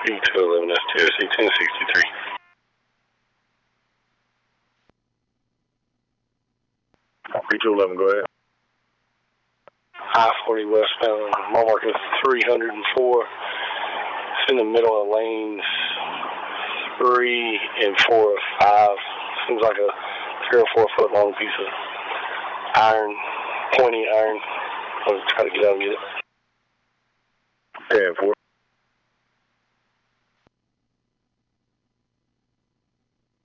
E211, that's TRC 1063. E211, go ahead. I-40 westbound, my mark is 304. It's in the middle of lanes 3 and 4 of 5. Seems like a 3 or 4 foot long piece of iron, pointy iron. I'll try to get out and get it. 10-4.